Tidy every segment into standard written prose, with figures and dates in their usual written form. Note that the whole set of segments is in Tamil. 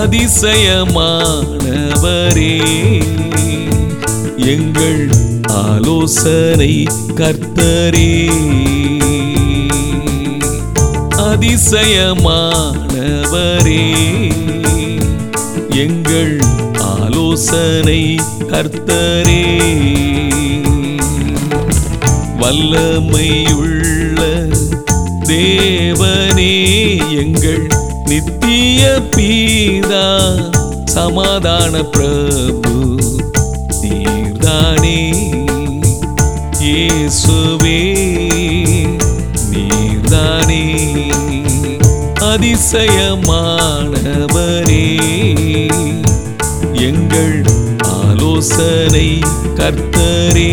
அதிசயமானவரே எங்கள் ஆலோசனை கர்த்தரே. அதிசயமானவரே எங்கள் ஆலோசனை கர்த்தரே. வல்லமையுள்ள தேவனே எங்கள் நித்திய பீதா, சமாதான பிரபு நீர்தானே. இயேசுவே நீர்தானே. அதிசயமானவரே எங்கள் ஆலோசனை கர்த்தரே.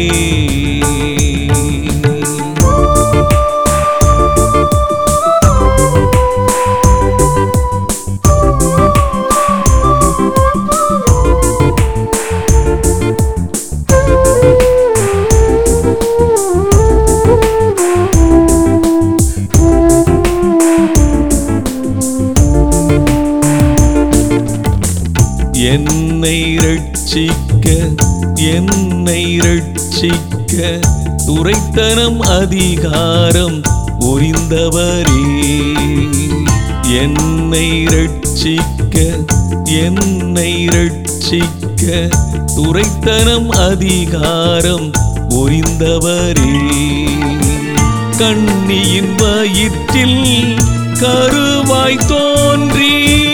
என்னை ரட்சிக்க என்னை ரட்சிக்க துரைத்தனம் அதிகாரம் புரிந்தவரே. என்னை ரட்சிக்க என்னை ரட்சிக்க துரைத்தனம் அதிகாரம் புரிந்தவரே. கண்ணியின் வயிற்றில் கருவாய் தோன்றி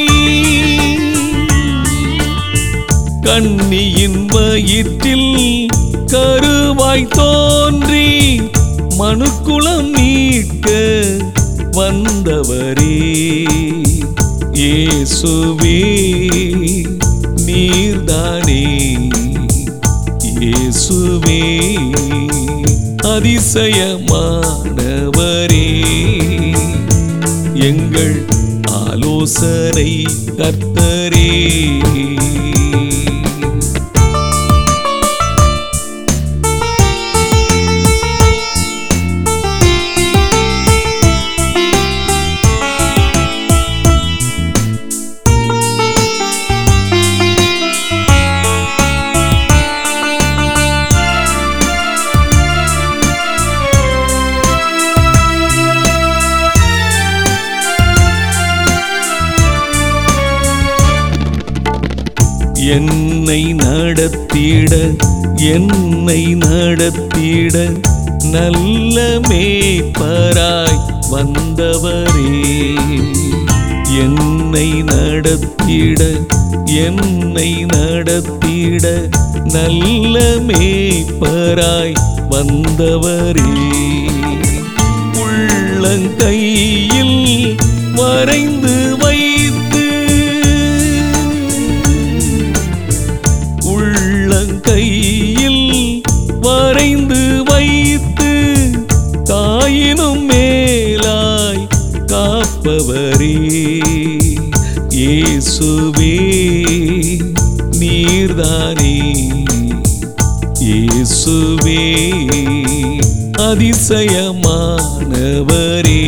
கண்ணியின் வயிற்றில் கருவாய் தோன்றி மனுக்குலம் மீட்க வந்தவரே. இயேசுவே நீர்தானே. இயேசுவே அதிசயமானவரே எங்கள் ஆலோசனை கர்த்தரே. என்னை நடத்திட என்னை நடத்திட நல்ல மேய்ப்பராய் வந்தவரே. என்னை நடத்திட என்னை நடத்திட நல்ல மேய்ப்பராய் வந்தவரே. உள்ளங்கையில் வரைந்து வைத்து உள்ளங்கையில் வரைந்து வைத்து தாயினும் மேலாய் காப்பவரே. இயேசுவே நீர்தானே. இயேசுவே அதிசயமானவரே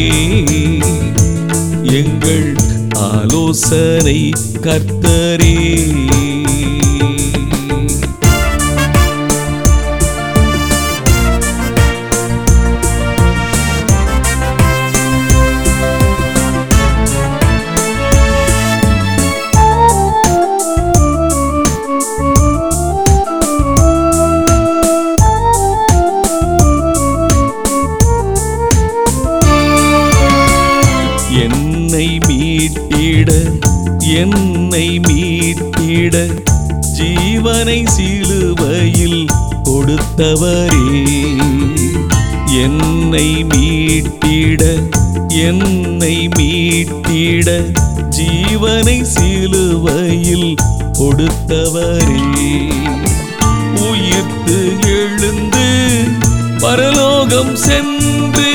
எங்கள் ஆலோசனை கர்த்தரே. என்னை மீட்டிட என்னை மீட்டிட ஜீவனை சிலுவையில் கொடுத்தவரே. என்னை மீட்டிட என்னை மீட்டிட ஜீவனை சிலுவையில் கொடுத்தவரே. உயிர்த்து எழுந்து பரலோகம் சென்று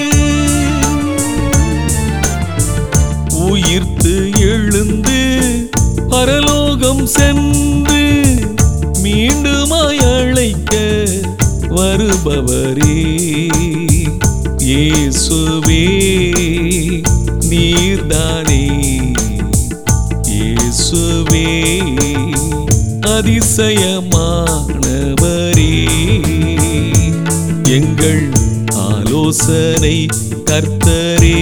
உயிர்த்து எழுந்து பரலோகம் சென்று மீண்டுமாய் அழைக்க வருபவரே. இயேசுவே நீர்தானே. இயேசு இயேசுவே அதிசயமானவரே, எங்கள் ஆலோசனை கர்த்தரே.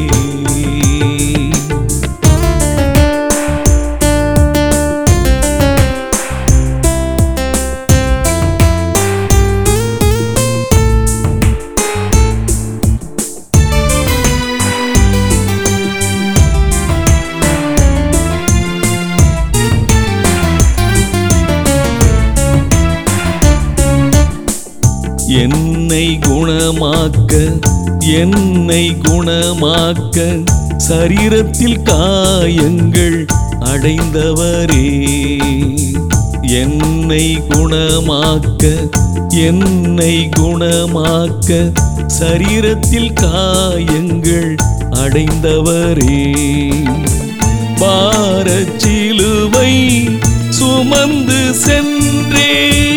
என்னை குணமாக்க சரீரத்தில் காயங்கள் அடைந்தவரே, என்னை குணமாக்க சரீரத்தில் காயங்கள் அடைந்தவரே, பாரச்சிலுவை சுமந்து சென்றே,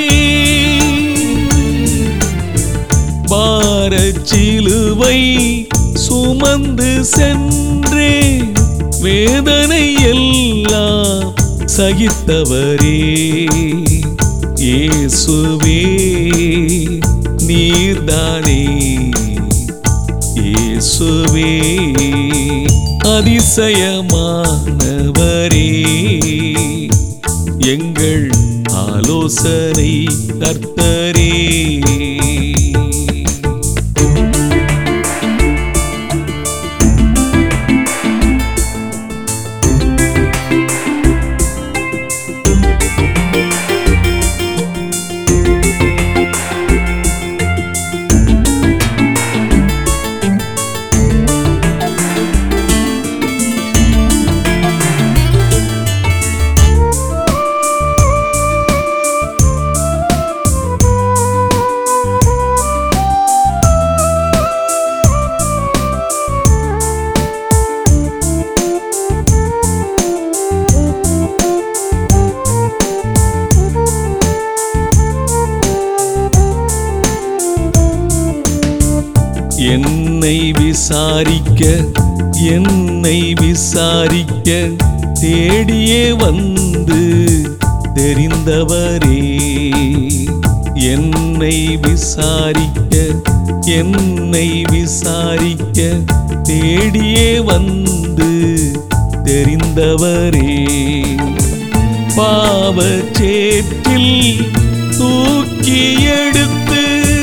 பாரச்சிலுவை சுமந்து சென்றே, வேதனை எல்லாம் சகித்தவரே, இயேசுவே நீர்தானே, இயேசுவே அதிசயமானவரே, எங்கள் ஆலோசனை கர்த்தரே. என்னை விசாரிக்க தேடியே வந்து தெரிந்தவரே, என்னை விசாரிக்க தேடியே வந்து தெரிந்தவரே, பாவச்சேற்றில் தூக்கி எடுத்து,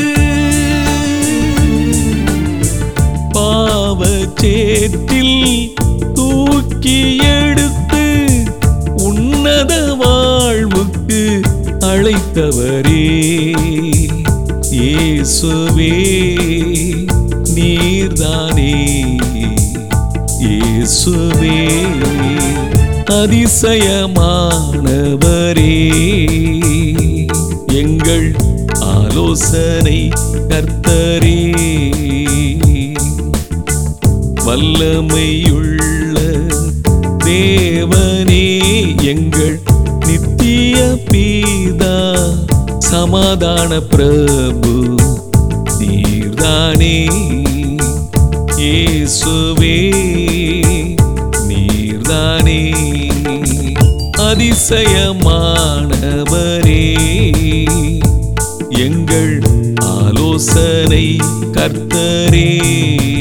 பாவச்சேற்றில் தூக்கி எடுத்து உன்னத வாழ்வுக்கு அழைத்தவரே, இயேசுவே நீர்தானே, இயேசுவே அதிசயமானவரே, எங்கள் ஆலோசனை கர்த்தரே. வல்லமையுள்ள தேவனே, எங்கள் நித்திய பிதா, சமாதான பிரபு நீர்தானே, இயேசுவே நீர்தானே அதிசயமானவரே, எங்கள் ஆலோசனை கர்த்தரே.